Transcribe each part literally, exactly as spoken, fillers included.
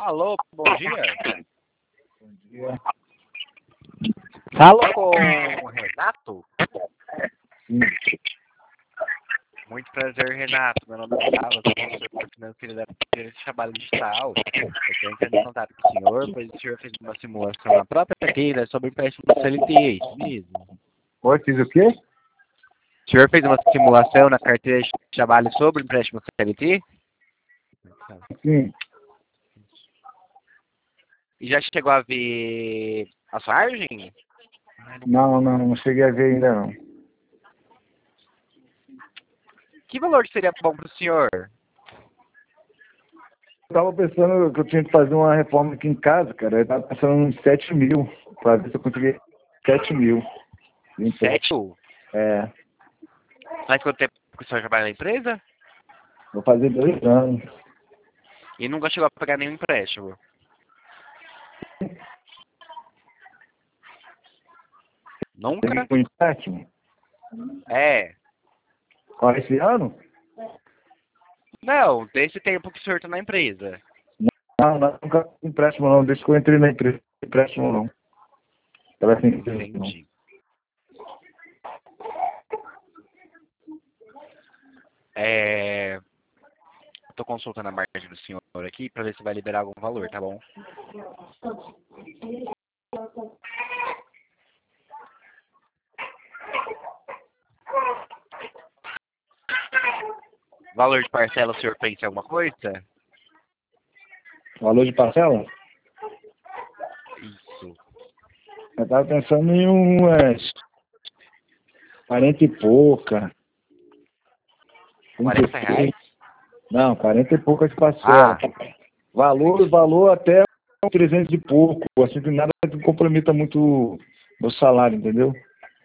Alô, bom dia. Bom dia. Alô, com o Renato? Sim. Muito prazer, Renato. Meu nome é Gustavo, sou consultor financeiro da Gerência de Trabalho Digital. Eu estou entrando em contato com o senhor, pois o senhor fez uma simulação na própria carteira sobre empréstimo do C L T, é isso mesmo? Oi, fiz o quê? O senhor fez uma simulação na carteira de trabalho sobre empréstimo C L T? Sim. E já chegou a ver a sua margem? Não, não, não cheguei a ver ainda não. Que valor seria bom para o senhor? Eu tava pensando que eu tinha que fazer uma reforma aqui em casa, cara. Eu tava pensando em sete mil, pra ver se eu conseguia sete mil. Sete? É, Faz quanto tempo que o senhor trabalha na empresa? vou fazer dois anos. E nunca chegou a pegar nenhum empréstimo? Nunca? Com empréstimo? É. Qual, esse ano? Não, desse tempo que o senhor está na empresa. Não, não, nunca fiz empréstimo não. Desde que eu entrei na empresa, empréstimo não. Tava sem empréstimo não. Entendi. É... Estou consultando a margem do senhor aqui para ver se vai liberar algum valor, tá bom? Valor de parcela, o senhor pensa em alguma coisa? Valor de parcela? Isso. Eu tava pensando em umas quarenta e pouca. quarenta reais? Não, quarenta e poucas parcelas. Ah, Valor, valor até trezentos e pouco. Assim, que nada que comprometa muito meu salário, entendeu?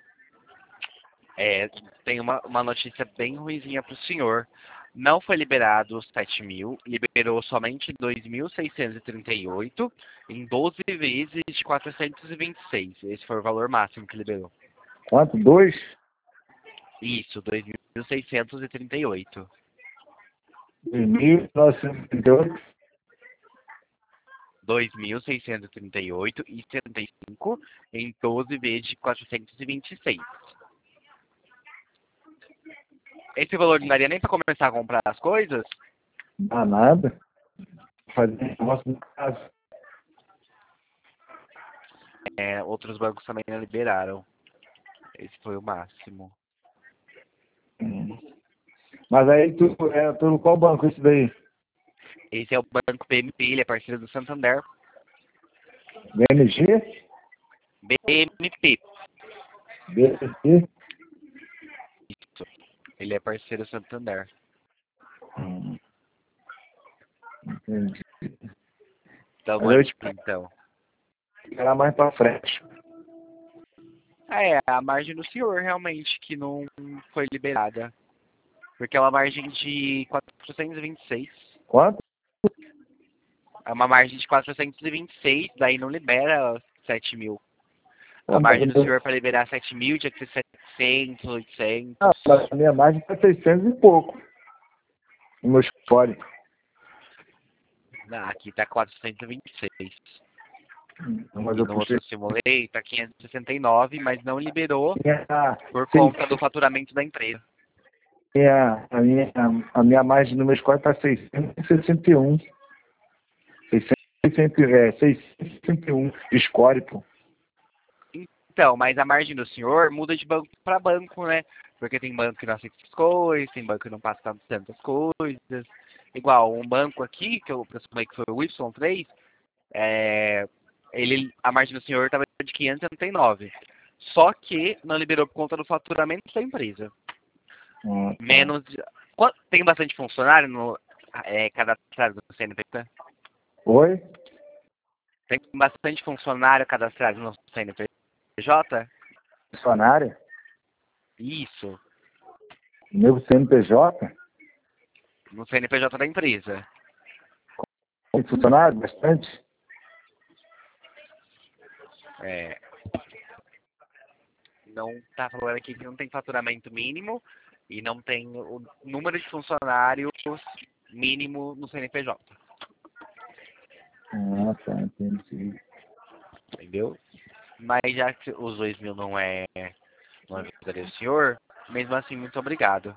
é, tem uma, uma notícia bem ruinzinha para o senhor. Não foi liberado os sete mil, liberou somente dois mil seiscentos e trinta e oito em doze vezes de quatrocentos e vinte e seis. Esse foi o valor máximo que liberou. Quanto? Dois? Isso, dois mil seiscentos e trinta e oito. Dois mil novecentos e trinta e oito? dois mil seiscentos e trinta e oito e setenta e cinco em doze vezes de quatrocentos e vinte e seis. Esse valor não daria nem para começar a comprar as coisas? Não, nada. Fazer negócio no caso. É, outros bancos também não liberaram. Esse foi o máximo. Hum. Mas aí tu é tu no qual banco esse daí? Esse é o Banco B M P, ele é parceiro do Santander. B M G? B M P, B M G? isso. Ele é parceiro do Santander. Hum. Entendi. Então, Mas eu te então. esperar mais pra frente. É, a margem do senhor realmente que não foi liberada. Porque é uma margem de quatrocentos e vinte e seis. Quanto? É uma margem de quatrocentos e vinte e seis, daí não libera sete mil. Pô, A mas, margem do senhor para liberar sete mil tinha que ser setecentos, ah, oitocentos. mas a minha margem tá seiscentos e pouco. No meu histórico. Ah, aqui tá quatrocentos e vinte e seis. Mas E eu no puxei. outro eu simulei tá quinhentos e sessenta e nove, mas não liberou Minha, por seis- conta do faturamento da empresa. minha, a, minha, a minha margem no mês quatro está seiscentos e sessenta e um. seiscentos, é, seiscentos e sessenta e um de score, pô. Então, mas a margem do senhor muda de banco para banco, né? Porque tem banco que não aceita essas coisas, tem banco que não passa tantas coisas. Igual, um banco aqui, que eu presumei que foi o Y três, é, ele, a margem do senhor estava de quinhentos e setenta e nove. Só que não liberou por conta do faturamento da empresa. Ah, tá. Menos. Qua- Tem bastante funcionário no, é, cadastrado no C N P J? Oi? Tem bastante funcionário cadastrado no C N P J? Funcionário? Isso, Meu C N P J? no C N P J da empresa. Tem funcionário? Bastante? É, não tá falando aqui que não tem faturamento mínimo e não tem o número de funcionários mínimo no C N P J. Ah, tá, entendi. Entendeu? Mas já que os dois mil não é, não ajudaria o senhor, mesmo assim, muito obrigado.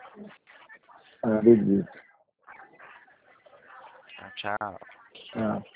Ah, beleza. Tchau. Ah.